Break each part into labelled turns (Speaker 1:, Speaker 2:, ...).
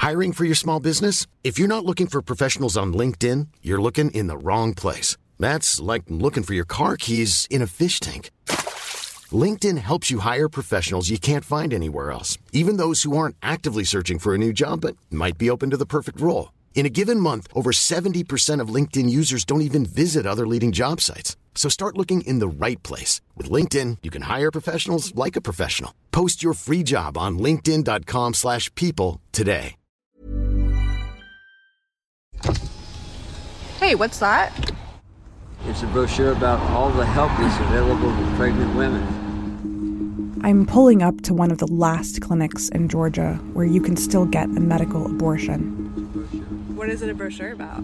Speaker 1: Hiring for your small business? If you're not looking for professionals on LinkedIn, you're looking in the wrong place. That's like looking for your car keys in a fish tank. LinkedIn helps you hire professionals you can't find anywhere else, even those who aren't actively searching for a new job but might be open to the perfect role. In a given month, over 70% of LinkedIn users don't even visit other leading job sites. So start looking in the right place. With LinkedIn, you can hire professionals like a professional. Post your free job on linkedin.com/people today.
Speaker 2: Hey, what's that?
Speaker 3: It's a brochure about all the help that's available to pregnant women.
Speaker 4: I'm pulling up to one of the last clinics in Georgia where you can still get a medical abortion.
Speaker 2: What is it a brochure about?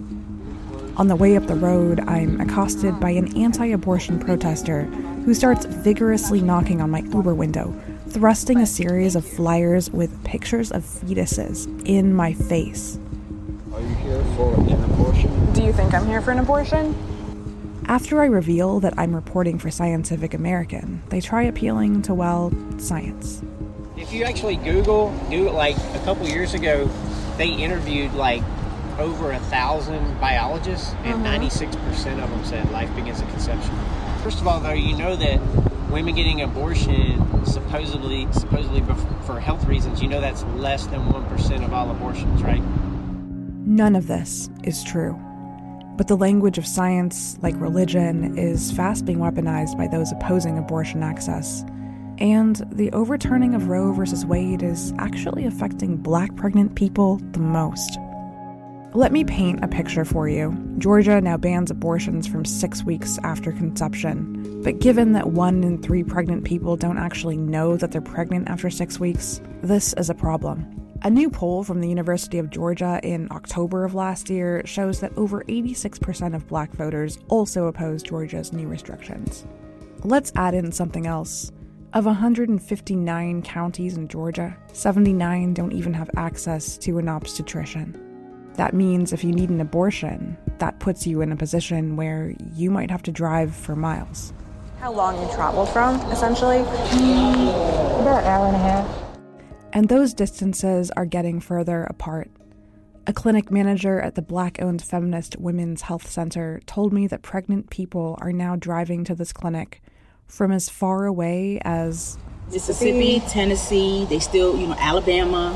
Speaker 4: On the way up the road, I'm accosted by an anti-abortion protester who starts vigorously knocking on my Uber window, thrusting a series of flyers with pictures of fetuses in my face.
Speaker 3: Are you here for an abortion?
Speaker 2: Do you think I'm here for an abortion?
Speaker 4: After I reveal that I'm reporting for Scientific American, they try appealing to, well, science.
Speaker 5: If you actually Google, like a couple years ago, they interviewed like over 1,000 biologists, and 96% of them said life begins at conception. First of all, though, you know that women getting abortion supposedly for health reasons, you know that's less than 1% of all abortions, right?
Speaker 4: None of this is true. But the language of science, like religion, is fast being weaponized by those opposing abortion access. And the overturning of Roe versus Wade is actually affecting Black pregnant people the most. Let me paint a picture for you. Georgia now bans abortions from 6 weeks after conception. But given that 1 in 3 pregnant people don't actually know that they're pregnant after 6 weeks, this is a problem. A new poll from the University of Georgia in October of last year shows that over 86% of Black voters also oppose Georgia's new restrictions. Let's add in something else. Of 159 counties in Georgia, 79 don't even have access to an obstetrician. That means if you need an abortion, that puts you in a position where you might have to drive for miles.
Speaker 2: How long you travel from, essentially?
Speaker 6: About an hour and a half.
Speaker 4: And those distances are getting further apart. A clinic manager at the Black-owned feminist Women's Health Center told me that pregnant people are now driving to this clinic from as far away as
Speaker 6: Mississippi, Tennessee, they still, Alabama.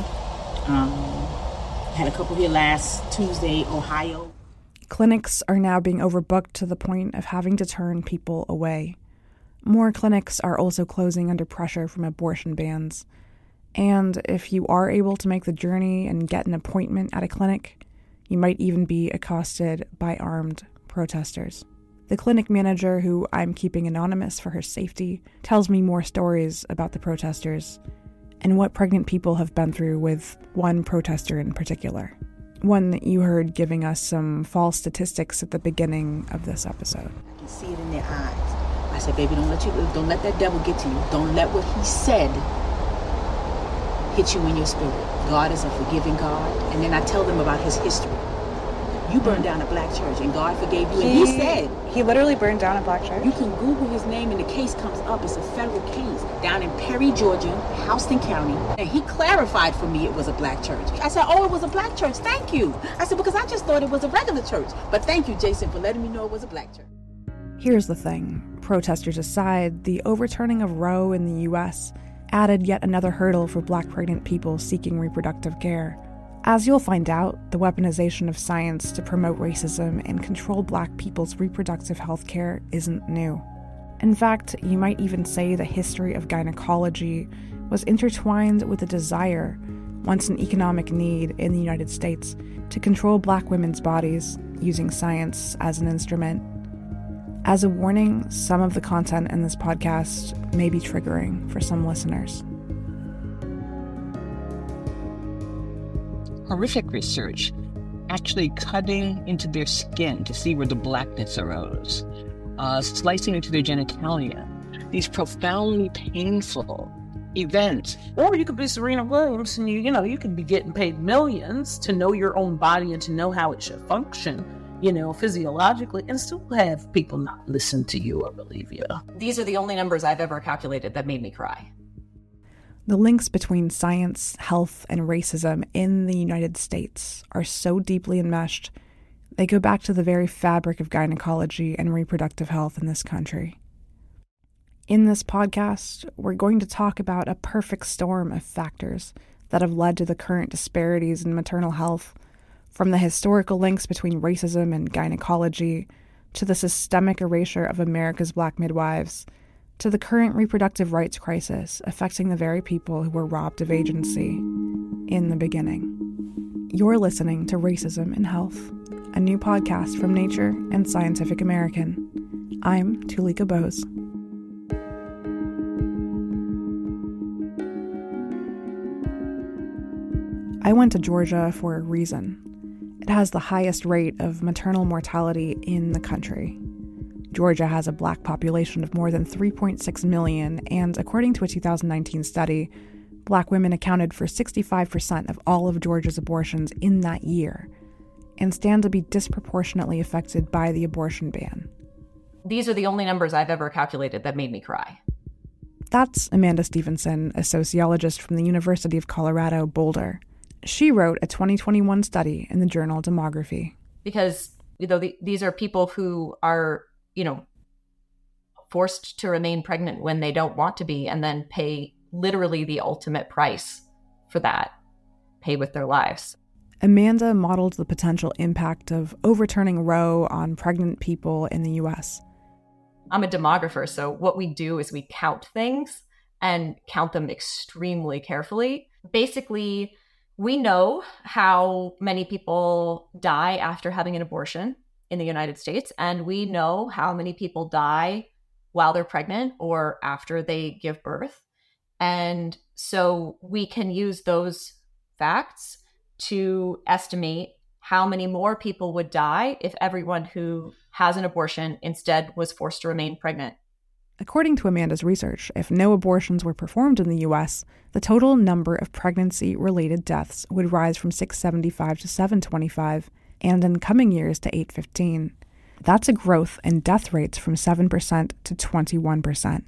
Speaker 6: Had a couple here last Tuesday, Ohio.
Speaker 4: Clinics are now being overbooked to the point of having to turn people away. More clinics are also closing under pressure from abortion bans. And if you are able to make the journey and get an appointment at a clinic, you might even be accosted by armed protesters. The clinic manager, who I'm keeping anonymous for her safety, tells me more stories about the protesters and what pregnant people have been through with one protester in particular. One that you heard giving us some false statistics at the beginning of this episode.
Speaker 6: I can see it in their eyes. I said, baby, don't let that devil get to you. Don't let what he said hit you in your spirit. God is a forgiving God. And then I tell them about his history. You burned down a Black church and God forgave you. And he said...
Speaker 2: He literally burned down a Black church?
Speaker 6: You can Google his name and the case comes up. It's a federal case down in Perry, Georgia, Houston County. And he clarified for me it was a Black church. I said, oh, it was a Black church. Thank you. I said, because I just thought it was a regular church. But thank you, Jason, for letting me know it was a Black church.
Speaker 4: Here's the thing. Protesters aside, the overturning of Roe in the U.S. added yet another hurdle for Black pregnant people seeking reproductive care. As you'll find out, the weaponization of science to promote racism and control Black people's reproductive health care isn't new. In fact, you might even say the history of gynecology was intertwined with a desire, once an economic need in the United States, to control Black women's bodies using science as an instrument. As a warning, some of the content in this podcast may be triggering for some listeners.
Speaker 7: Horrific research, actually cutting into their skin to see where the blackness arose, slicing into their genitalia. These profoundly painful events.
Speaker 8: Or you could be Serena Williams and you could be getting paid millions to know your own body and to know how it should function, physiologically, and still have people not listen to you or believe you.
Speaker 9: These are the only numbers I've ever calculated that made me cry.
Speaker 4: The links between science, health, and racism in the United States are so deeply enmeshed, they go back to the very fabric of gynecology and reproductive health in this country. In this podcast, we're going to talk about a perfect storm of factors that have led to the current disparities in maternal health, from the historical links between racism and gynecology, to the systemic erasure of America's Black midwives, to the current reproductive rights crisis affecting the very people who were robbed of agency in the beginning. You're listening to Racism in Health, a new podcast from Nature and Scientific American. I'm Tulika Bose. I went to Georgia for a reason. It has the highest rate of maternal mortality in the country. Georgia has a Black population of more than 3.6 million, and according to a 2019 study, Black women accounted for 65% of all of Georgia's abortions in that year, and stand to be disproportionately affected by the abortion ban.
Speaker 9: These are the only numbers I've ever calculated that made me cry.
Speaker 4: That's Amanda Stevenson, a sociologist from the University of Colorado, Boulder. She wrote a 2021 study in the journal Demography.
Speaker 9: Because, these are people who are, forced to remain pregnant when they don't want to be, and then pay literally the ultimate price for that, pay with their lives.
Speaker 4: Amanda modeled the potential impact of overturning Roe on pregnant people in the U.S.
Speaker 9: I'm a demographer, so what we do is we count things and count them extremely carefully. Basically, we know how many people die after having an abortion in the United States, and we know how many people die while they're pregnant or after they give birth. And so we can use those facts to estimate how many more people would die if everyone who has an abortion instead was forced to remain pregnant.
Speaker 4: According to Amanda's research, if no abortions were performed in the U.S., the total number of pregnancy-related deaths would rise from 675 to 725, and in coming years to 815. That's a growth in death rates from 7% to 21%.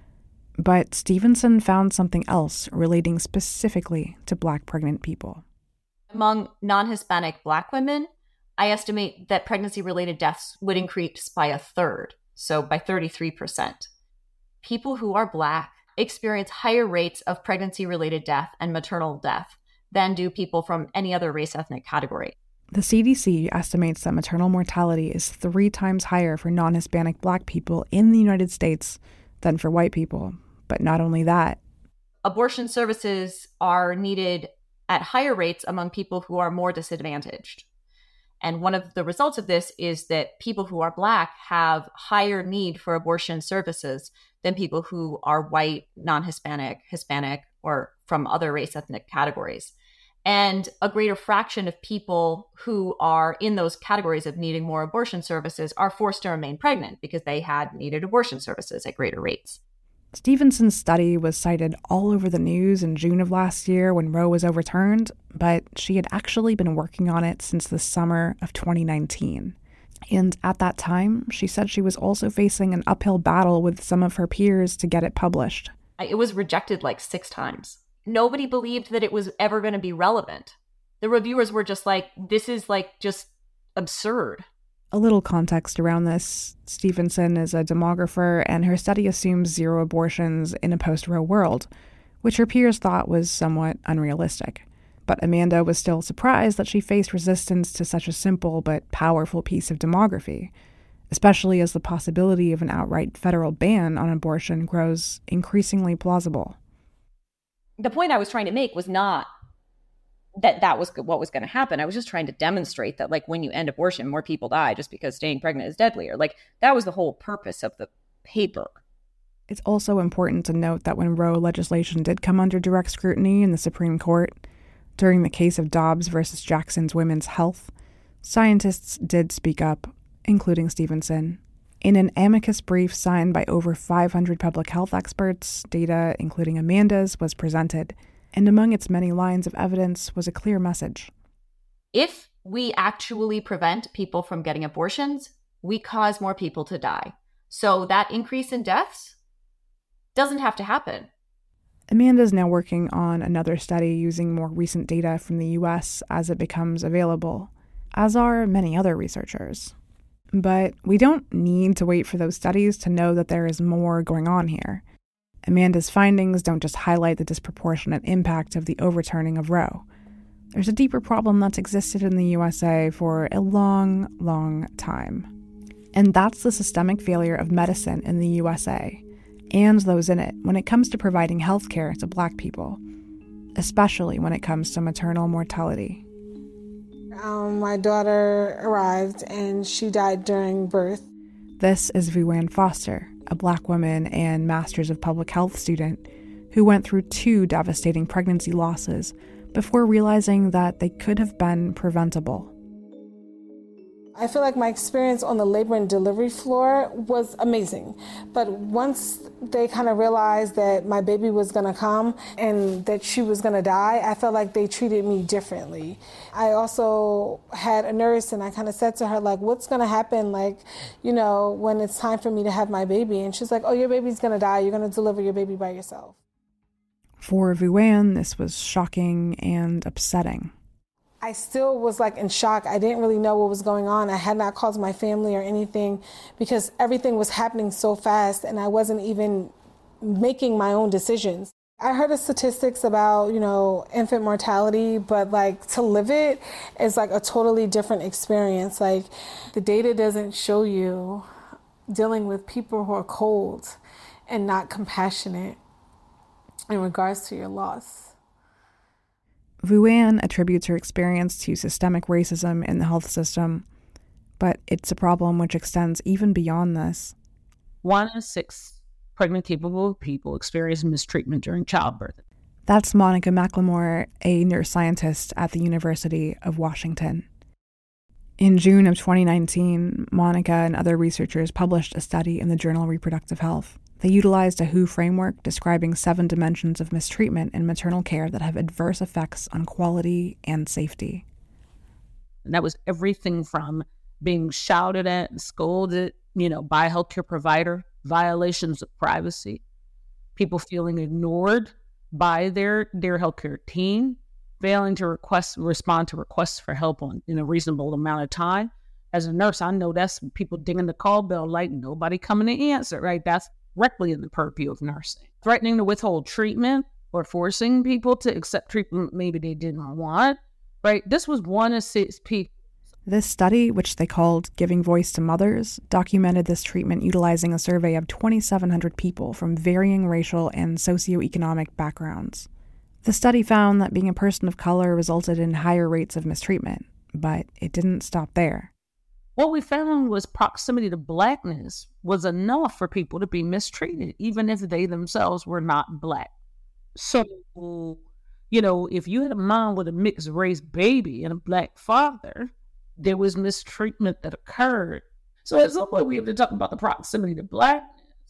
Speaker 4: But Stevenson found something else relating specifically to Black pregnant people.
Speaker 9: Among non-Hispanic Black women, I estimate that pregnancy-related deaths would increase by a third, so by 33%. People who are Black experience higher rates of pregnancy-related death and maternal death than do people from any other race ethnic category.
Speaker 4: The CDC estimates that maternal mortality is 3 times higher for non-Hispanic Black people in the United States than for white people. But not only that.
Speaker 9: Abortion services are needed at higher rates among people who are more disadvantaged. And one of the results of this is that people who are Black have higher need for abortion services than people who are white, non-Hispanic, Hispanic, or from other race ethnic categories. And a greater fraction of people who are in those categories of needing more abortion services are forced to remain pregnant because they had needed abortion services at greater rates.
Speaker 4: Stevenson's study was cited all over the news in June of last year when Roe was overturned, but she had actually been working on it since the summer of 2019. And at that time, she said she was also facing an uphill battle with some of her peers to get it published.
Speaker 9: It was rejected like 6 times. Nobody believed that it was ever going to be relevant. The reviewers were just like, this is just absurd.
Speaker 4: A little context around this. Stevenson is a demographer, and her study assumes 0 abortions in a post-Roe world, which her peers thought was somewhat unrealistic. But Amanda was still surprised that she faced resistance to such a simple but powerful piece of demography, especially as the possibility of an outright federal ban on abortion grows increasingly plausible.
Speaker 9: The point I was trying to make was not that was what was going to happen. I was just trying to demonstrate that, when you end abortion, more people die just because staying pregnant is deadlier. That was the whole purpose of the paper.
Speaker 4: It's also important to note that when Roe legislation did come under direct scrutiny in the Supreme Court, during the case of Dobbs versus Jackson's Women's Health, scientists did speak up, including Stevenson. In an amicus brief signed by over 500 public health experts, data, including Amanda's, was presented, and among its many lines of evidence was a clear message.
Speaker 9: If we actually prevent people from getting abortions, we cause more people to die. So that increase in deaths doesn't have to happen.
Speaker 4: Amanda's now working on another study using more recent data from the US as it becomes available, as are many other researchers. But we don't need to wait for those studies to know that there is more going on here. Amanda's findings don't just highlight the disproportionate impact of the overturning of Roe. There's a deeper problem that's existed in the USA for a long, long time. And that's the systemic failure of medicine in the USA, and those in it, when it comes to providing health care to Black people, especially when it comes to maternal mortality.
Speaker 10: My daughter arrived and she died during birth.
Speaker 4: This is VuAnn Foster, a Black woman and Masters of Public Health student who went through 2 devastating pregnancy losses before realizing that they could have been preventable.
Speaker 10: I feel like my experience on the labor and delivery floor was amazing. But once they kind of realized that my baby was going to come and that she was going to die, I felt like they treated me differently. I also had a nurse and I kind of said to her, like, what's going to happen, like, you know, when it's time for me to have my baby? And she's like, oh, your baby's going to die. You're going to deliver your baby by yourself.
Speaker 4: For VuAnn, this was shocking and upsetting.
Speaker 10: I still was like in shock. I didn't really know what was going on. I had not called my family or anything because everything was happening so fast and I wasn't even making my own decisions. I heard the statistics about, you know, infant mortality, but like to live it is like a totally different experience. Like the data doesn't show you dealing with people who are cold and not compassionate in regards to your loss.
Speaker 4: VuAnn attributes her experience to systemic racism in the health system, but it's a problem which extends even beyond this.
Speaker 8: 1 in 6 pregnant capable people experience mistreatment during childbirth.
Speaker 4: That's Monica McLemore, a neuroscientist at the University of Washington. In June of 2019, Monica and other researchers published a study in the journal Reproductive Health. They utilized a WHO framework describing 7 dimensions of mistreatment in maternal care that have adverse effects on quality and safety.
Speaker 8: And that was everything from being shouted at and scolded, you know, by a healthcare provider, violations of privacy, people feeling ignored by their healthcare team, failing to respond to requests for help in a reasonable amount of time. As a nurse, I know that's people dinging the call bell like nobody coming to answer, right? That's directly in the purview of nursing. Threatening to withhold treatment or forcing people to accept treatment maybe they didn't want, right? This was 1 in 6 people.
Speaker 4: This study, which they called Giving Voice to Mothers, documented this treatment utilizing a survey of 2,700 people from varying racial and socioeconomic backgrounds. The study found that being a person of color resulted in higher rates of mistreatment, but it didn't stop there.
Speaker 8: What we found was proximity to Blackness was enough for people to be mistreated, even if they themselves were not Black. So, you know, if you had a mom with a mixed race baby and a Black father, there was mistreatment that occurred. So at some point we have to talk about the proximity to Blackness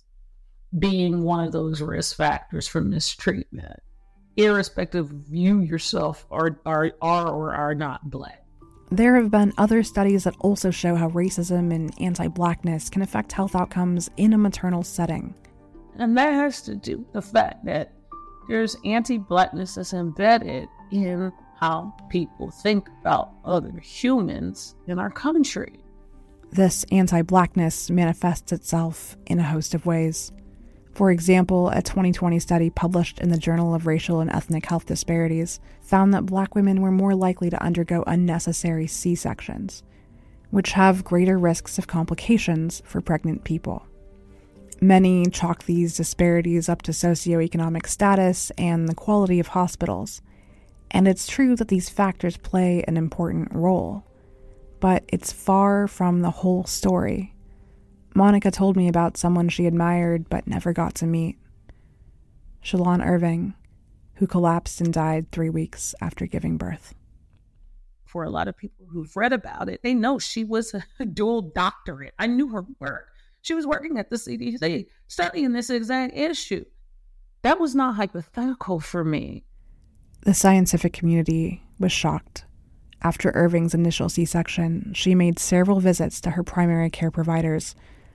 Speaker 8: being one of those risk factors for mistreatment, irrespective of you yourself are or are not Black.
Speaker 4: There have been other studies that also show how racism and anti-Blackness can affect health outcomes in a maternal setting.
Speaker 8: And that has to do with the fact that there's anti-Blackness that's embedded in how people think about other humans in our country.
Speaker 4: This anti-Blackness manifests itself in a host of ways. For example, a 2020 study published in the Journal of Racial and Ethnic Health Disparities found that Black women were more likely to undergo unnecessary C-sections, which have greater risks of complications for pregnant people. Many chalk these disparities up to socioeconomic status and the quality of hospitals, and it's true that these factors play an important role, but it's far from the whole story. Monica told me about someone she admired but never got to meet. Shalon Irving, who collapsed and died 3 weeks after giving birth.
Speaker 8: For a lot of people who've read about it, they know she was a dual doctorate. I knew her work. She was working at the CDC, studying this exact issue. That was not hypothetical for me.
Speaker 4: The scientific community was shocked. After Irving's initial C-section, she made several visits to her primary care providers,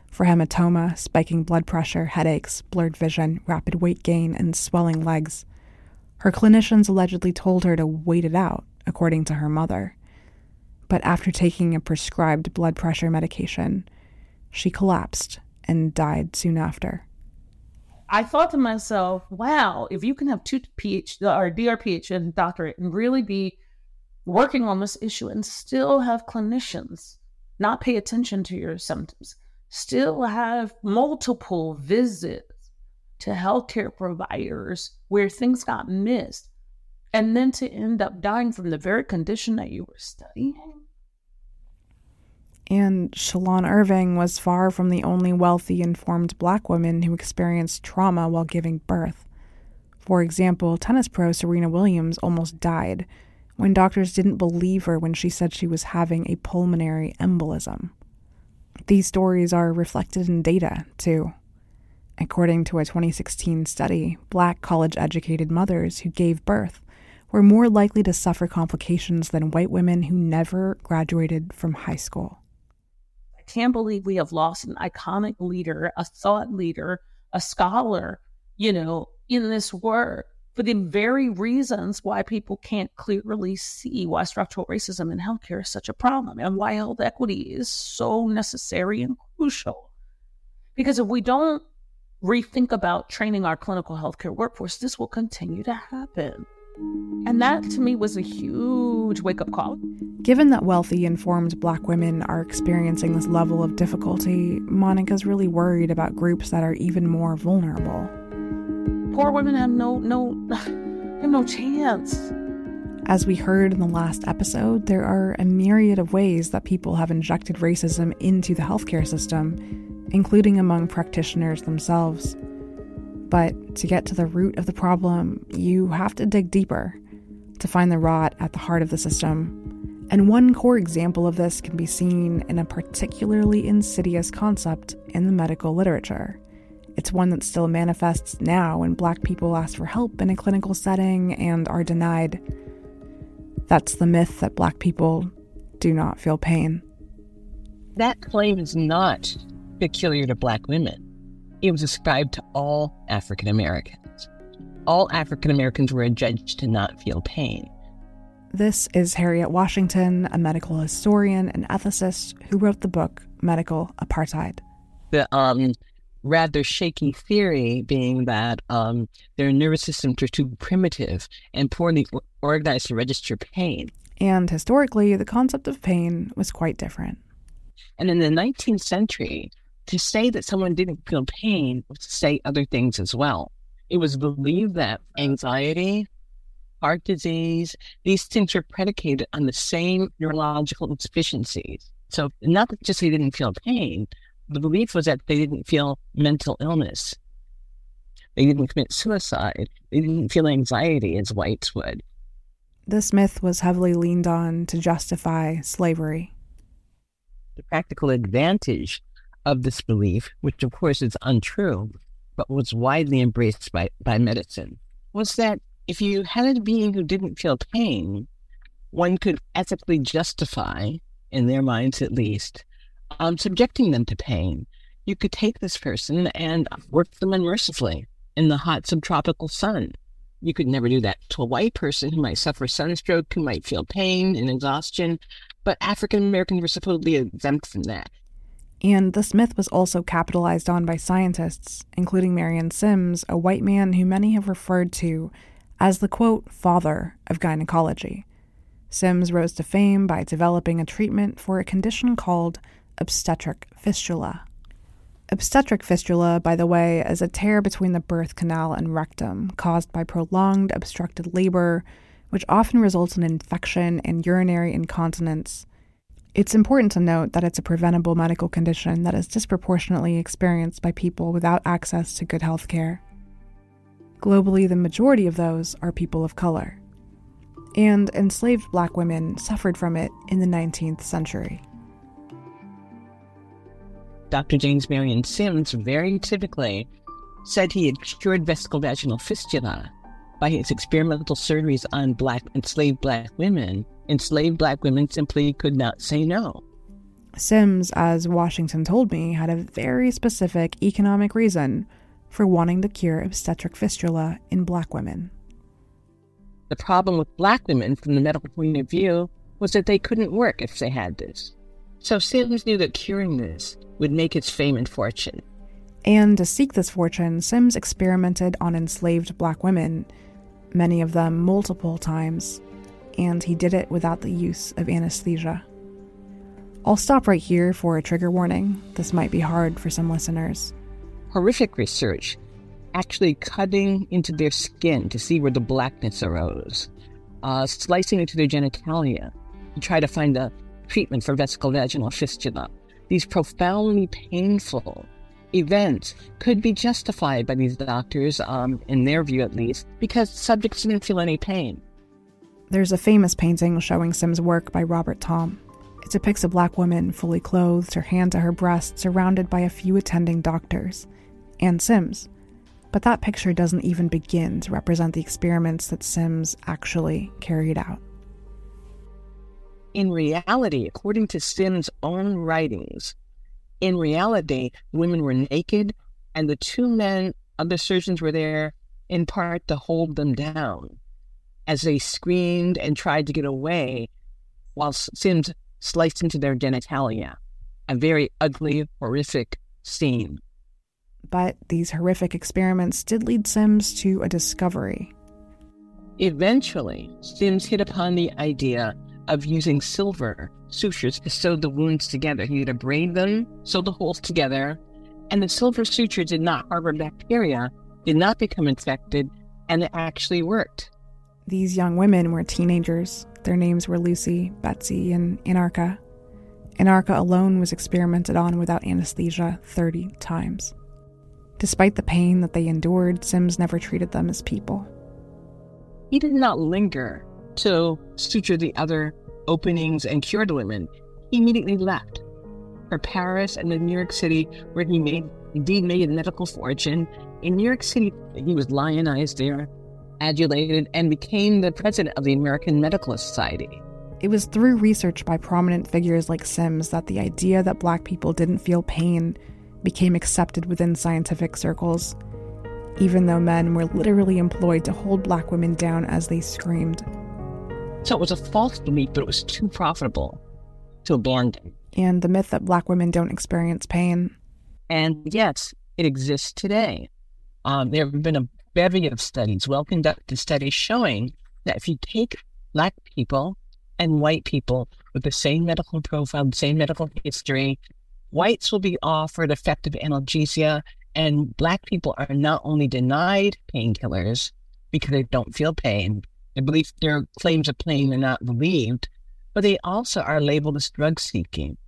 Speaker 4: for hematoma, spiking blood pressure, headaches, blurred vision, rapid weight gain, and swelling legs. Her clinicians allegedly told her to wait it out, according to her mother. But after taking a prescribed blood pressure medication, she collapsed and died soon after.
Speaker 8: I thought to myself, wow, if you can have 2 DRPH and doctorate and really be working on this issue and still have clinicians not pay attention to your symptoms, still have multiple visits to healthcare providers where things got missed, and then to end up dying from the very condition that you were studying.
Speaker 4: And Shalon Irving was far from the only wealthy, informed Black woman who experienced trauma while giving birth. For example, tennis pro Serena Williams almost died when doctors didn't believe her when she said she was having a pulmonary embolism. These stories are reflected in data, too. According to a 2016 study, Black college-educated mothers who gave birth were more likely to suffer complications than white women who never graduated from high school.
Speaker 8: I can't believe we have lost an iconic leader, a thought leader, a scholar, in this work for the very reasons why people can't clearly see why structural racism in healthcare is such a problem and why health equity is so necessary and crucial. Because if we don't rethink about training our clinical healthcare workforce, this will continue to happen. And that, to me, was a huge wake-up call.
Speaker 4: Given that wealthy, informed Black women are experiencing this level of difficulty, Monica's really worried about groups that are even more vulnerable.
Speaker 8: Poor women have no chance.
Speaker 4: As we heard in the last episode, there are a myriad of ways that people have injected racism into the healthcare system, including among practitioners themselves. But to get to the root of the problem, you have to dig deeper to find the rot at the heart of the system. And one core example of this can be seen in a particularly insidious concept in the medical literature. It's one that still manifests now when Black people ask for help in a clinical setting and are denied. That's the myth that Black people do not feel pain.
Speaker 7: That claim is not peculiar to Black women. It was ascribed to all African Americans. All African Americans were adjudged to not feel pain.
Speaker 4: This is Harriet Washington, a medical historian and ethicist who wrote the book Medical Apartheid.
Speaker 7: The rather shaky theory being that their nervous systems are too primitive and poorly organized to register pain.
Speaker 4: And historically, the concept of pain was quite different.
Speaker 7: And in the 19th century, to say that someone didn't feel pain was to say other things as well. It was believed that anxiety, heart disease, these things were predicated on the same neurological deficiencies. So not that just they didn't feel pain, the belief was that they didn't feel mental illness. They didn't commit suicide. They didn't feel anxiety as whites would.
Speaker 4: This myth was heavily leaned on to justify slavery.
Speaker 7: The practical advantage of this belief, which of course is untrue, but was widely embraced by medicine, was that if you had a being who didn't feel pain, one could ethically justify, in their minds at least, subjecting them to pain. You could take this person and work them unmercifully in the hot subtropical sun. You could never do that to a white person who might suffer sunstroke, who might feel pain and exhaustion, but African Americans were supposedly exempt from that.
Speaker 4: And this myth was also capitalized on by scientists, including Marion Sims, a white man who many have referred to as the, quote, father of gynecology. Sims rose to fame by developing a treatment for a condition called obstetric fistula. Obstetric fistula, by the way, is a tear between the birth canal and rectum caused by prolonged obstructed labor, which often results in infection and urinary incontinence. It's important to note that it's a preventable medical condition that is disproportionately experienced by people without access to good health care. Globally, the majority of those are people of color. And enslaved Black women suffered from it in the 19th century.
Speaker 7: Dr. James Marion Sims very typically said he had cured vesicovaginal fistula by his experimental surgeries on enslaved Black women. Enslaved Black women simply could not say no.
Speaker 4: Sims, as Washington told me, had a very specific economic reason for wanting to cure obstetric fistula in Black women.
Speaker 7: The problem with Black women from the medical point of view was that they couldn't work if they had this. So Sims knew that curing this would make its fame and fortune.
Speaker 4: And to seek this fortune, Sims experimented on enslaved Black women, many of them multiple times, and he did it without the use of anesthesia. I'll stop right here for a trigger warning. This might be hard for some listeners.
Speaker 7: Horrific research, actually cutting into their skin to see where the blackness arose, slicing into their genitalia to try to find a treatment for vesicovaginal fistula. These profoundly painful events could be justified by these doctors, in their view at least, because subjects didn't feel any pain.
Speaker 4: There's a famous painting showing Sims' work by Robert Thom. It depicts a Black woman fully clothed, her hand to her breast, surrounded by a few attending doctors, and Sims. But that picture doesn't even begin to represent the experiments that Sims actually carried out.
Speaker 7: In reality, according to Sims' own writings, in reality, women were naked, and the two men, other surgeons, were there in part to hold them down as they screamed and tried to get away while Sims sliced into their genitalia. A very ugly, horrific scene.
Speaker 4: But these horrific experiments did lead Sims to a discovery.
Speaker 7: Eventually, Sims hit upon the idea of using silver sutures to sew the wounds together. He would braid them, sew the holes together, and the silver suture did not harbor bacteria, did not become infected, and it actually worked.
Speaker 4: These young women were teenagers. Their names were Lucy, Betsy, and Anarcha. Anarcha alone was experimented on without anesthesia 30 times. Despite the pain that they endured, Sims never treated them as people.
Speaker 7: He did not linger to suture the other openings and cure the women. He immediately left for Paris and then New York City, where he made a medical fortune. In New York City, he was lionized there, adulated, and became the president of the American Medical Society.
Speaker 4: It was through research by prominent figures like Sims that the idea that Black people didn't feel pain became accepted within scientific circles, even though men were literally employed to hold Black women down as they screamed.
Speaker 7: So it was a false belief, but it was too profitable to abandon.
Speaker 4: And the myth that Black women don't experience pain.
Speaker 7: And yes, it exists today. There have been a bevy of studies, well-conducted studies, showing that if you take Black people and white people with the same medical profile, the same medical history, whites will be offered effective analgesia, and Black people are not only denied painkillers because they don't feel pain, their claims of pain are not believed, but they also are labeled as drug-seeking.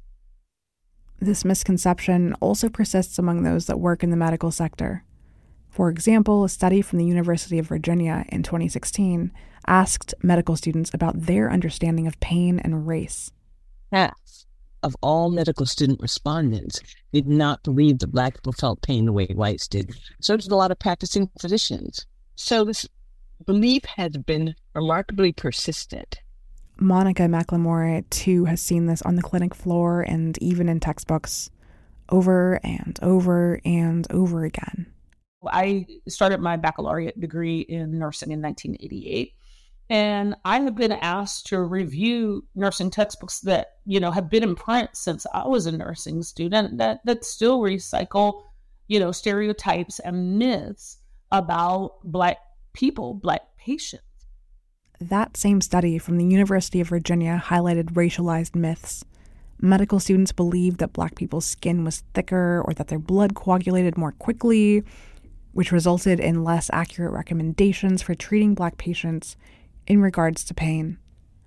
Speaker 4: This misconception also persists among those that work in the medical sector. For example, a study from the University of Virginia in 2016 asked medical students about their understanding of pain and race.
Speaker 7: Half of all medical student respondents did not believe that Black people felt pain the way whites did. So did a lot of practicing physicians. So this belief has been remarkably persistent.
Speaker 4: Monica McLemore, too, has seen this on the clinic floor and even in textbooks over and over and over again.
Speaker 8: I started my baccalaureate degree in nursing in 1988. And I have been asked to review nursing textbooks that, have been in print since I was a nursing student that still recycle, stereotypes and myths about Black people, Black patients.
Speaker 4: That same study from the University of Virginia highlighted racialized myths. Medical students believed that Black people's skin was thicker or that their blood coagulated more quickly, which resulted in less accurate recommendations for treating Black patients in regards to pain.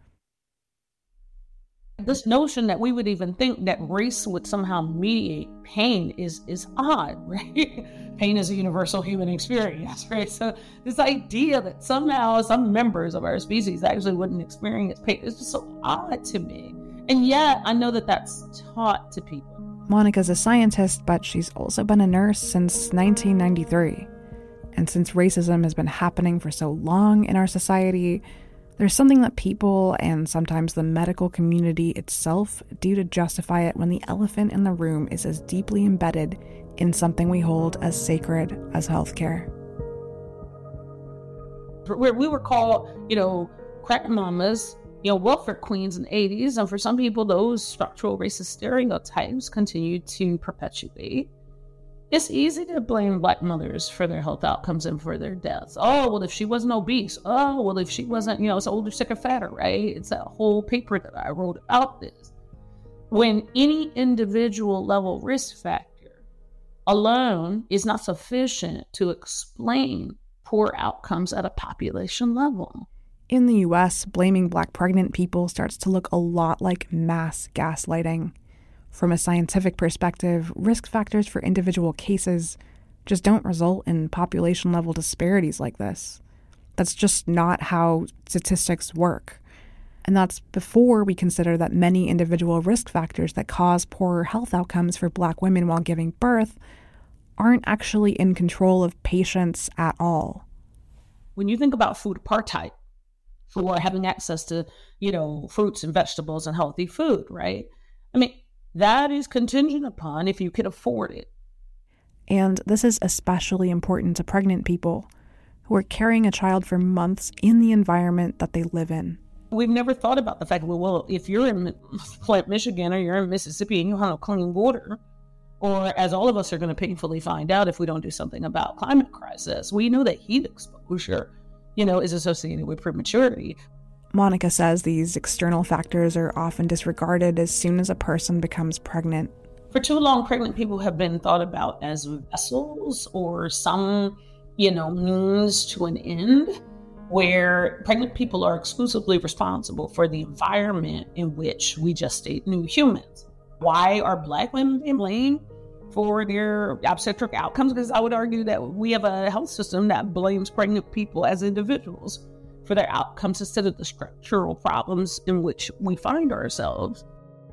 Speaker 8: This notion that we would even think that race would somehow mediate pain is odd, right? Pain is a universal human experience, right? So this idea that somehow some members of our species actually wouldn't experience pain is just so odd to me. And yet I know that that's taught to people.
Speaker 4: Monica's a scientist, but she's also been a nurse since 1993. And since racism has been happening for so long in our society, There's something that people and sometimes the medical community itself do to justify it when the elephant in the room is as deeply embedded in something we hold as sacred as healthcare.
Speaker 8: We were called, crack mamas, welfare queens in the 80s. And for some people, those structural racist stereotypes continue to perpetuate. It's easy to blame Black mothers for their health outcomes and for their deaths. Oh, well, if she wasn't obese. Oh, well, if she wasn't, it's older, sicker, fatter, right? It's that whole paper that I wrote about this. When any individual level risk factor alone is not sufficient to explain poor outcomes at a population level.
Speaker 4: In the US, blaming Black pregnant people starts to look a lot like mass gaslighting. From a scientific perspective, risk factors for individual cases just don't result in population-level disparities like this. That's just not how statistics work. And that's before we consider that many individual risk factors that cause poorer health outcomes for Black women while giving birth aren't actually in control of patients at all.
Speaker 8: When you think about food apartheid, for having access to, fruits and vegetables and healthy food, right? That is contingent upon if you can afford it.
Speaker 4: And this is especially important to pregnant people who are carrying a child for months in the environment that they live in.
Speaker 8: We've never thought about the fact, well, if you're in Flint, Michigan, or you're in Mississippi and you have no clean water, or as all of us are going to painfully find out if we don't do something about climate crisis, we know that heat exposure, is associated with prematurity.
Speaker 4: Monica says these external factors are often disregarded as soon as a person becomes pregnant.
Speaker 8: For too long, pregnant people have been thought about as vessels or some, means to an end, where pregnant people are exclusively responsible for the environment in which we gestate new humans. Why are Black women being blamed for their obstetric outcomes? Because I would argue that we have a health system that blames pregnant people as individuals for their outcomes instead of the structural problems in which we find ourselves.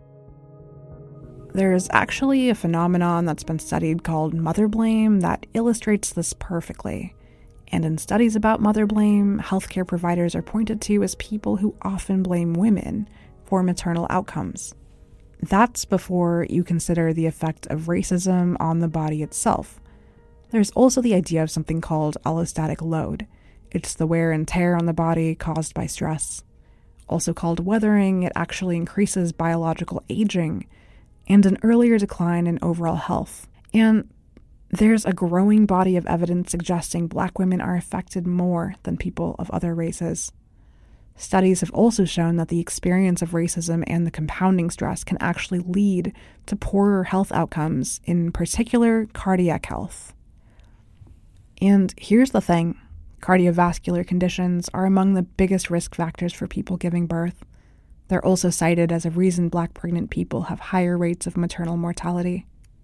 Speaker 4: There's actually a phenomenon that's been studied called mother blame that illustrates this perfectly. And in studies about mother blame, healthcare providers are pointed to as people who often blame women for maternal outcomes. That's before you consider the effect of racism on the body itself. There's also the idea of something called allostatic load. It's the wear and tear on the body caused by stress. Also called weathering, it actually increases biological aging and an earlier decline in overall health. And there's a growing body of evidence suggesting Black women are affected more than people of other races. Studies have also shown that the experience of racism and the compounding stress can actually lead to poorer health outcomes, in particular cardiac health. And here's the thing. Cardiovascular conditions are among the biggest risk factors for people giving birth. They're also cited as a reason Black pregnant people have higher rates of maternal mortality.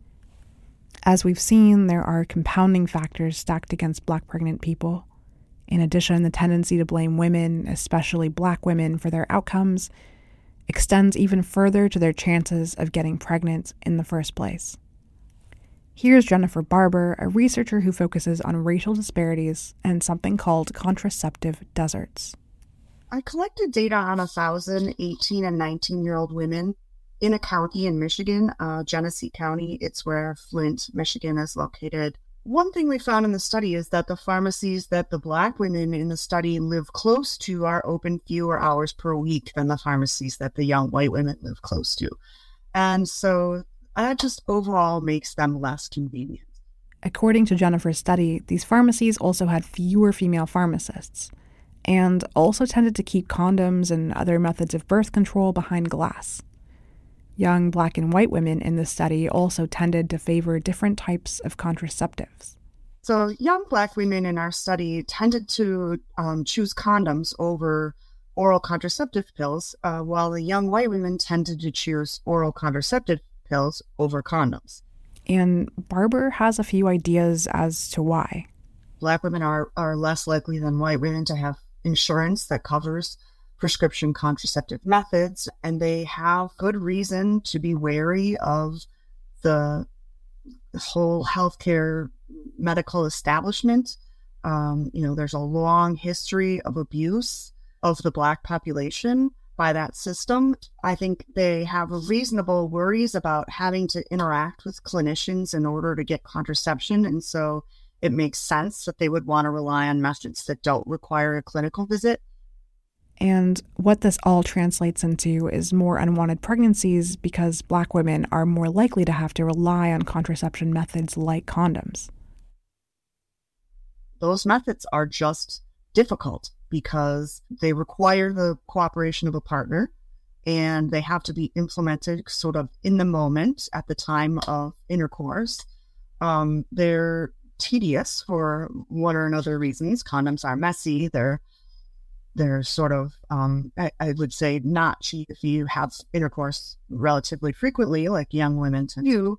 Speaker 4: As we've seen, there are compounding factors stacked against Black pregnant people. In addition, the tendency to blame women, especially Black women, for their outcomes extends even further to their chances of getting pregnant in the first place. Here's Jennifer Barber, a researcher who focuses on racial disparities and something called contraceptive deserts.
Speaker 11: I collected data on 1,000 18 and 19-year-old women in a county in Michigan, Genesee County. It's where Flint, Michigan is located. One thing we found in the study is that the pharmacies that the Black women in the study live close to are open fewer hours per week than the pharmacies that the young white women live close to. And so that just overall makes them less convenient.
Speaker 4: According to Jennifer's study, these pharmacies also had fewer female pharmacists and also tended to keep condoms and other methods of birth control behind glass. Young Black and white women in this study also tended to favor different types of contraceptives.
Speaker 11: So young Black women in our study tended to choose condoms over oral contraceptive pills, while the young white women tended to choose oral contraceptive pills over condoms.
Speaker 4: And Barber has a few ideas as to why.
Speaker 11: Black women are less likely than white women to have insurance that covers prescription contraceptive methods, and they have good reason to be wary of the whole healthcare medical establishment. There's a long history of abuse of the Black population by that system. I think they have reasonable worries about having to interact with clinicians in order to get contraception. And so it makes sense that they would want to rely on methods that don't require a clinical visit.
Speaker 4: And what this all translates into is more unwanted pregnancies because Black women are more likely to have to rely on contraception methods like condoms.
Speaker 11: Those methods are just difficult because they require the cooperation of a partner, and they have to be implemented sort of in the moment at the time of intercourse. They're tedious for one or another reasons. Condoms are messy. They're sort of, I would say, not cheap if you have intercourse relatively frequently, like young women do.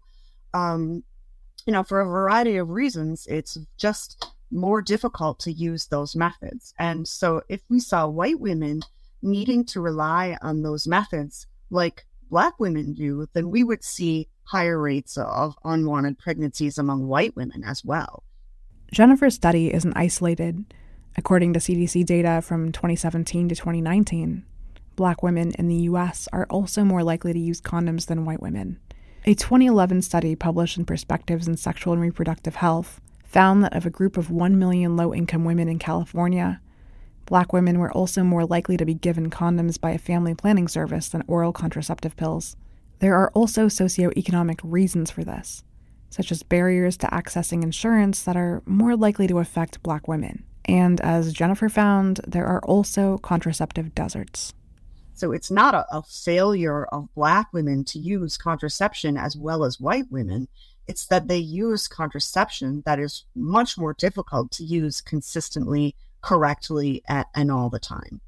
Speaker 11: For a variety of reasons, it's just more difficult to use those methods. And so if we saw white women needing to rely on those methods like Black women do, then we would see higher rates of unwanted pregnancies among white women as well.
Speaker 4: Jennifer's study isn't isolated. According to CDC data from 2017 to 2019, Black women in the U.S. are also more likely to use condoms than white women. A 2011 study published in Perspectives in Sexual and Reproductive Health found that of a group of 1 million low-income women in California, Black women were also more likely to be given condoms by a family planning service than oral contraceptive pills. There are also socioeconomic reasons for this, such as barriers to accessing insurance that are more likely to affect Black women. And as Jennifer found, there are also contraceptive deserts.
Speaker 11: So it's not a failure of Black women to use contraception as well as white women. It's that they use contraception that is much more difficult to use consistently, correctly, and all the time.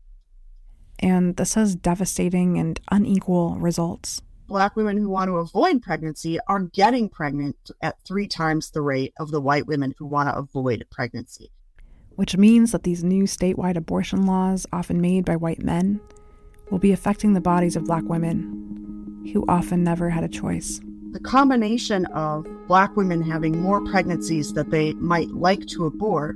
Speaker 4: And this has devastating and unequal results.
Speaker 11: Black women who want to avoid pregnancy are getting pregnant at 3 times the rate of the white women who want to avoid pregnancy.
Speaker 4: Which means that these new statewide abortion laws, often made by white men, will be affecting the bodies of Black women, who often never had a choice.
Speaker 11: The combination of Black women having more pregnancies that they might like to abort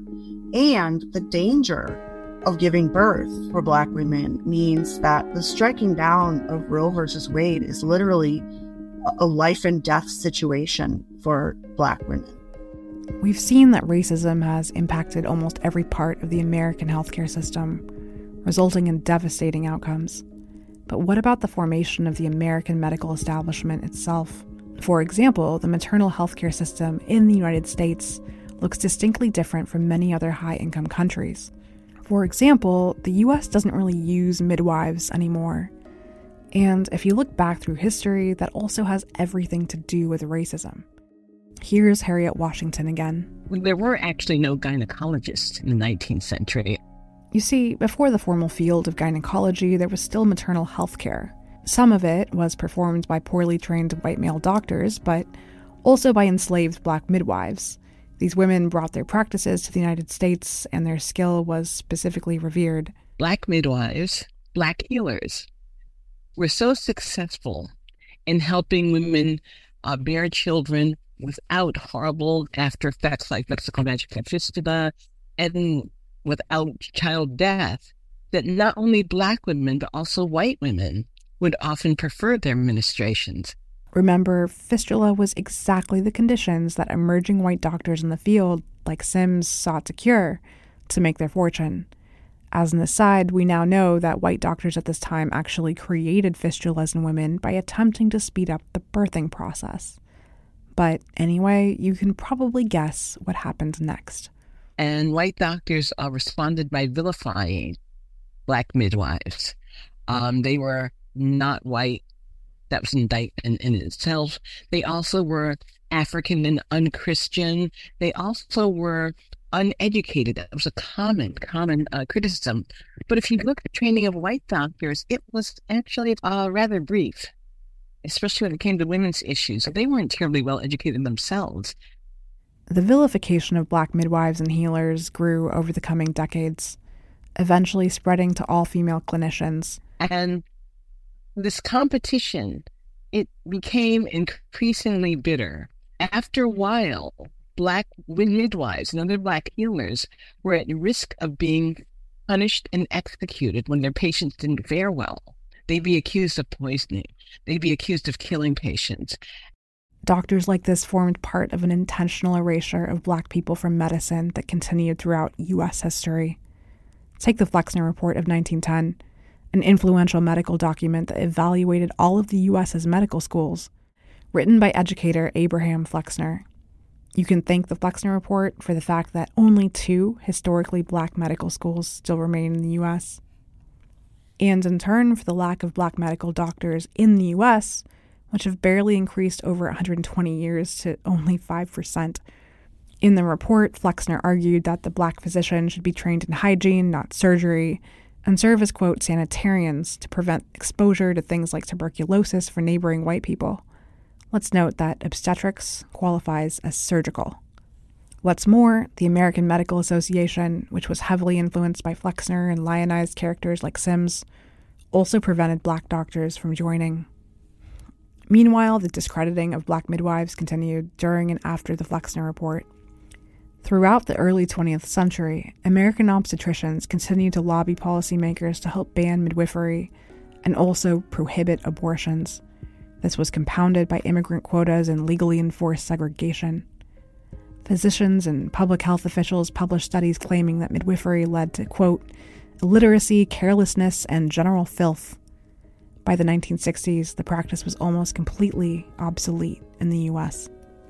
Speaker 11: and the danger of giving birth for Black women means that the striking down of Roe versus Wade is literally a life and death situation for Black women.
Speaker 4: We've seen that racism has impacted almost every part of the American healthcare system, resulting in devastating outcomes. But what about the formation of the American medical establishment itself? For example, the maternal healthcare system in the United States looks distinctly different from many other high-income countries. For example, the U.S. doesn't really use midwives anymore. And if you look back through history, that also has everything to do with racism. Here's Harriet Washington again.
Speaker 7: There were actually no gynecologists in the 19th century.
Speaker 4: You see, before the formal field of gynecology, there was still maternal health care. Some of it was performed by poorly trained white male doctors, but also by enslaved Black midwives. These women brought their practices to the United States, and their skill was specifically revered.
Speaker 7: Black midwives, Black healers, were so successful in helping women bear children without horrible after effects like vesicovaginal fistula and without child death, that not only Black women, but also white women would often prefer their ministrations.
Speaker 4: Remember, fistula was exactly the conditions that emerging white doctors in the field, like Sims, sought to cure to make their fortune. As an aside, we now know that white doctors at this time actually created fistulas in women by attempting to speed up the birthing process. But anyway, you can probably guess what happened next.
Speaker 7: And white doctors responded by vilifying Black midwives. They were not white. That was an indictment in itself. They also were African and unchristian. They also were uneducated. That was a common criticism. But if you look at the training of white doctors, it was actually rather brief, especially when it came to women's issues. They weren't terribly well educated themselves.
Speaker 4: The vilification of Black midwives and healers grew over the coming decades, eventually spreading to all female clinicians.
Speaker 7: And this competition, it became increasingly bitter. After a while, Black midwives and other Black healers were at risk of being punished and executed when their patients didn't fare well. They'd be accused of poisoning. They'd be accused of killing patients.
Speaker 4: Doctors like this formed part of an intentional erasure of Black people from medicine that continued throughout U.S. history. Take the Flexner Report of 1910, an influential medical document that evaluated all of the U.S.'s medical schools, written by educator Abraham Flexner. You can thank the Flexner Report for the fact that only 2 historically Black medical schools still remain in the U.S., and in turn for the lack of Black medical doctors in the U.S., which have barely increased over 120 years to only 5%. In the report, Flexner argued that the Black physician should be trained in hygiene, not surgery, and serve as, quote, sanitarians to prevent exposure to things like tuberculosis for neighboring white people. Let's note that obstetrics qualifies as surgical. What's more, the American Medical Association, which was heavily influenced by Flexner and lionized characters like Sims, also prevented Black doctors from joining. Meanwhile, the discrediting of Black midwives continued during and after the Flexner Report. Throughout the early 20th century, American obstetricians continued to lobby policymakers to help ban midwifery and also prohibit abortions. This was compounded by immigrant quotas and legally enforced segregation. Physicians and public health officials published studies claiming that midwifery led to, quote, illiteracy, carelessness, and general filth. By the 1960s, the practice was almost completely obsolete in the U.S.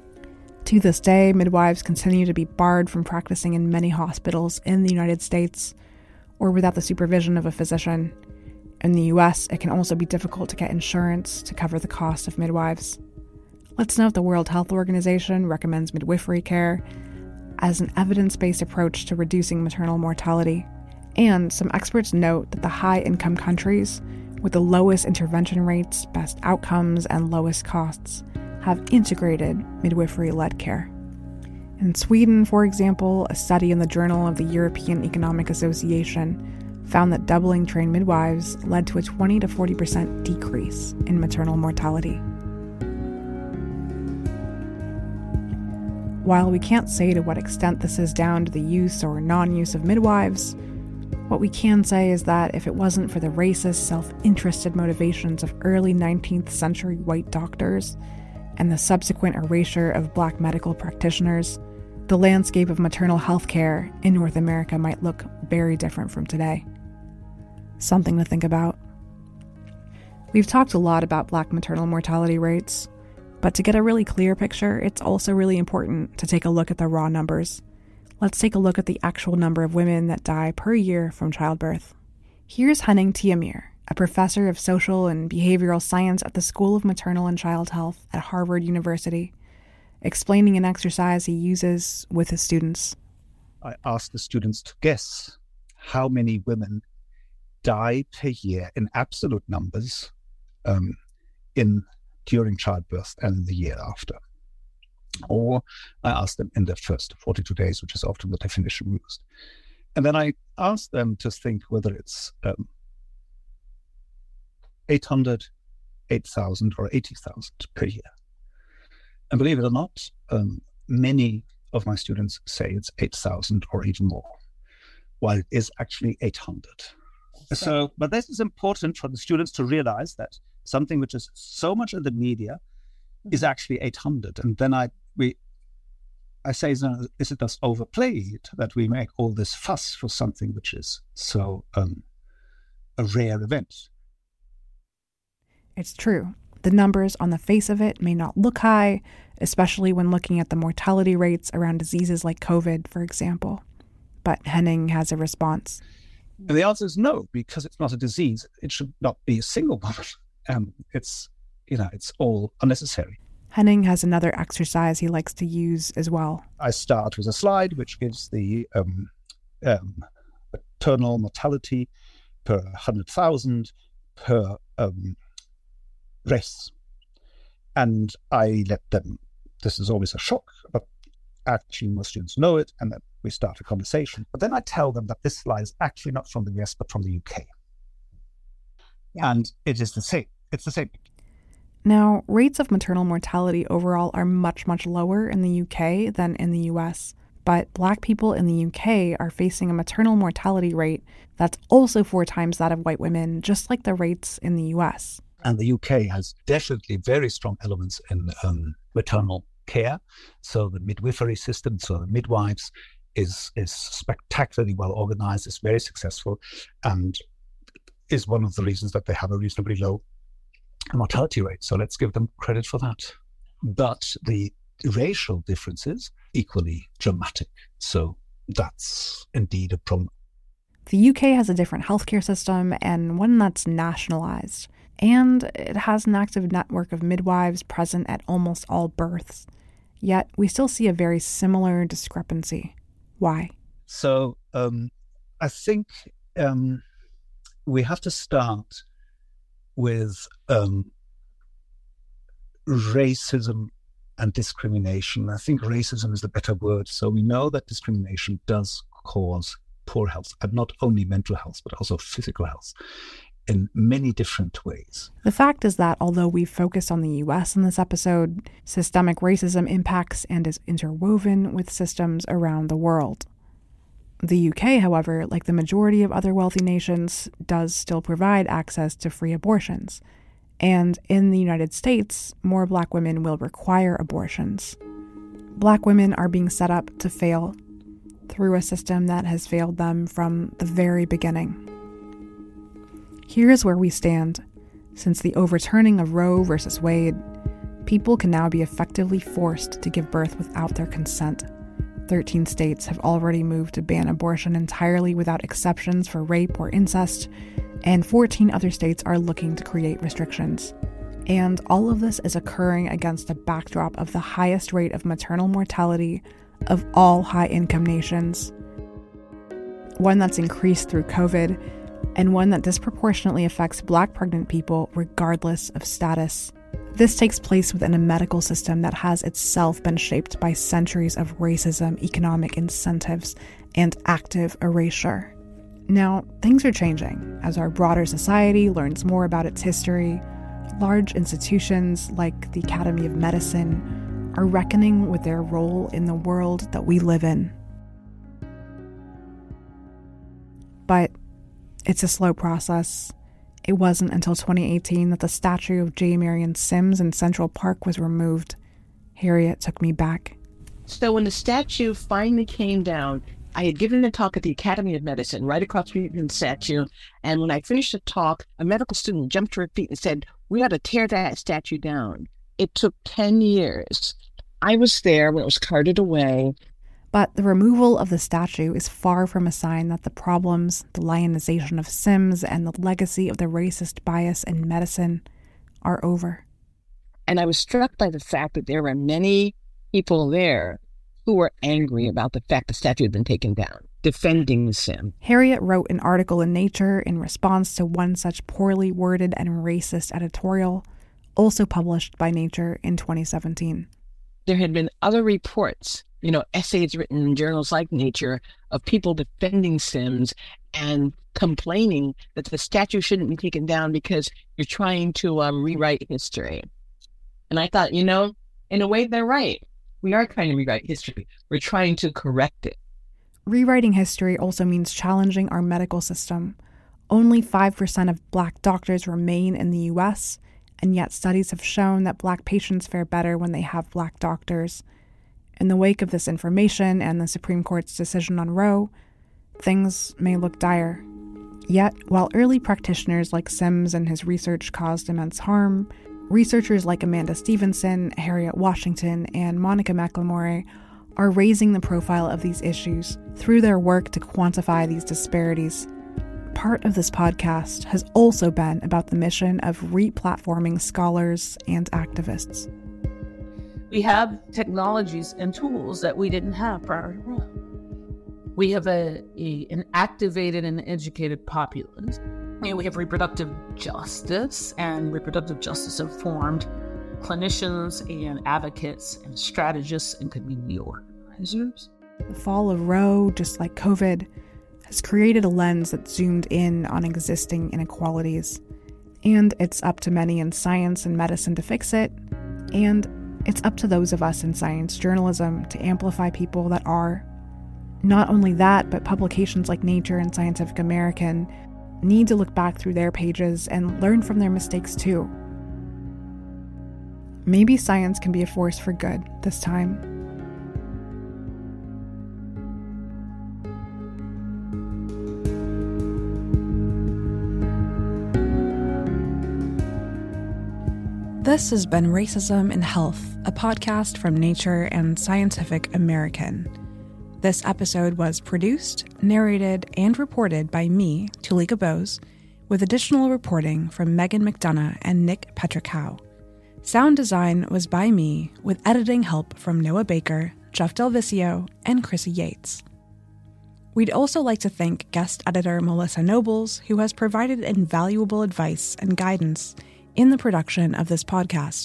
Speaker 4: To this day, midwives continue to be barred from practicing in many hospitals in the United States or without the supervision of a physician. In the U.S., it can also be difficult to get insurance to cover the cost of midwives. Let's note the World Health Organization recommends midwifery care as an evidence-based approach to reducing maternal mortality. And some experts note that the high-income countries with the lowest intervention rates, best outcomes, and lowest costs have integrated midwifery-led care. In Sweden, for example, a study in the Journal of the European Economic Association found that doubling trained midwives led to a 20 to 40% decrease in maternal mortality. While we can't say to what extent this is down to the use or non-use of midwives, what we can say is that if it wasn't for the racist, self-interested motivations of early 19th century white doctors and the subsequent erasure of Black medical practitioners, the landscape of maternal health care in North America might look very different from today. Something to think about. We've talked a lot about Black maternal mortality rates, but to get a really clear picture, it's also really important to take a look at the raw numbers. Let's take a look at the actual number of women that die per year from childbirth. Here's Henning Tiamir, a professor of social and behavioral science at the School of Maternal and Child Health at Harvard University, explaining an exercise he uses with his students.
Speaker 12: I asked the students to guess how many women die per year in absolute numbers during childbirth and the year after. Or I asked them in the first 42 days, which is often the definition used. And then I asked them to think whether it's 800, 8,000, or 80,000 per year. And believe it or not, many of my students say it's 8,000 or even more, while it is actually 800. But this is important for the students to realize that something which is so much in the media is actually 800. And then I say, is it just overplayed that we make all this fuss for something which is so a rare event?
Speaker 4: It's true. The numbers on the face of it may not look high, especially when looking at the mortality rates around diseases like COVID, for example. But Henning has a response.
Speaker 12: And the answer is no, because it's not a disease. It should not be a single one. It's all unnecessary.
Speaker 4: Henning has another exercise he likes to use as well.
Speaker 12: I start with a slide which gives the maternal mortality per 100,000 per race. And I let them, this is always a shock, but actually most students know it, and then we start a conversation. But then I tell them that this slide is actually not from the US, but from the UK. Yeah. And it is the same. It's the same.
Speaker 4: Now, rates of maternal mortality overall are much, much lower in the UK than in the US. But Black people in the UK are facing a maternal mortality rate that's also 4 times that of white women, just like the rates in the US.
Speaker 12: And the UK has definitely very strong elements in maternal care. So the midwifery system, so the midwives, is spectacularly well organized, is very successful, and is one of the reasons that they have a reasonably low mortality rate. So let's give them credit for that. But the racial differences equally dramatic. So that's indeed a problem.
Speaker 4: The UK has a different healthcare system and one that's nationalized. And it has an active network of midwives present at almost all births. Yet we still see a very similar discrepancy. Why?
Speaker 12: So I think we have to start with racism and discrimination. I think racism is the better word. So we know that discrimination does cause poor health, and not only mental health, but also physical health, in many different ways.
Speaker 4: The fact is that although we've focused on the US in this episode, systemic racism impacts and is interwoven with systems around the world. The UK, however, like the majority of other wealthy nations, does still provide access to free abortions. And in the United States, more Black women will require abortions. Black women are being set up to fail through a system that has failed them from the very beginning. Here's where we stand. Since the overturning of Roe versus Wade, people can now be effectively forced to give birth without their consent. 13 states have already moved to ban abortion entirely without exceptions for rape or incest, and 14 other states are looking to create restrictions. And all of this is occurring against a backdrop of the highest rate of maternal mortality of all high-income nations. One that's increased through COVID, and one that disproportionately affects Black pregnant people regardless of status. This takes place within a medical system that has itself been shaped by centuries of racism, economic incentives, and active erasure. Now, things are changing as our broader society learns more about its history. Large institutions like the Academy of Medicine are reckoning with their role in the world that we live in. But it's a slow process. It wasn't until 2018 that the statue of J. Marion Sims in Central Park was removed. Harriet took me back.
Speaker 7: So when the statue finally came down, I had given a talk at the Academy of Medicine right across the street from the statue. And when I finished the talk, a medical student jumped to her feet and said, "We ought to tear that statue down." It took 10 years. I was there when it was carted away.
Speaker 4: But the removal of the statue is far from a sign that the problems, the lionization of Sims, and the legacy of the racist bias in medicine are over.
Speaker 7: And I was struck by the fact that there were many people there who were angry about the fact the statue had been taken down, defending Sim.
Speaker 4: Harriet wrote an article in Nature in response to one such poorly worded and racist editorial, also published by Nature in 2017.
Speaker 7: There had been other reports, essays written in journals like Nature of people defending Sims and complaining that the statue shouldn't be taken down because you're trying to rewrite history. And I thought, in a way, they're right. We are trying to rewrite history. We're trying to correct it.
Speaker 4: Rewriting history also means challenging our medical system. Only 5% of Black doctors remain in the U.S., and yet studies have shown that Black patients fare better when they have Black doctors. In the wake of this information and the Supreme Court's decision on Roe, things may look dire. Yet, while early practitioners like Sims and his research caused immense harm, researchers like Amanda Stevenson, Harriet Washington, and Monica McLemore are raising the profile of these issues through their work to quantify these disparities. Part of this podcast has also been about the mission of re-platforming scholars and activists.
Speaker 8: We have technologies and tools that we didn't have prior to Roe. We have an activated and educated populace. And we have reproductive justice and reproductive justice-informed clinicians and advocates and strategists and community organizers.
Speaker 4: The fall of Roe, just like COVID, has created a lens that zoomed in on existing inequalities. And it's up to many in science and medicine to fix it. And it's up to those of us in science journalism to amplify people that are Not only that, but publications like Nature and Scientific American need to look back through their pages and learn from their mistakes too. Maybe science can be a force for good this time. This has been Racism in Health, a podcast from Nature and Scientific American. This episode was produced, narrated, and reported by me, Tulika Bose, with additional reporting from Megan McDonough and Nick Petrichow. Sound design was by me, with editing help from Noah Baker, Jeff Del Vicio, and Chrissy Yates. We'd also like to thank guest editor Melissa Nobles, who has provided invaluable advice and guidance in the production of this podcast.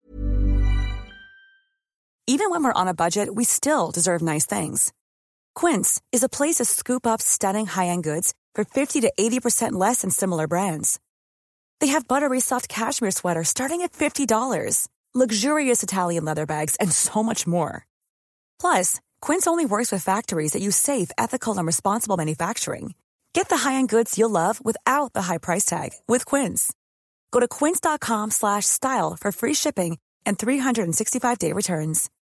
Speaker 13: Even when we're on a budget, we still deserve nice things. Quince is a place to scoop up stunning high-end goods for 50 to 80% less than similar brands. They have buttery soft cashmere sweaters starting at $50, luxurious Italian leather bags, and so much more. Plus, Quince only works with factories that use safe, ethical, and responsible manufacturing. Get the high-end goods you'll love without the high price tag with Quince. Go to quince.com/style for free shipping and 365-day returns.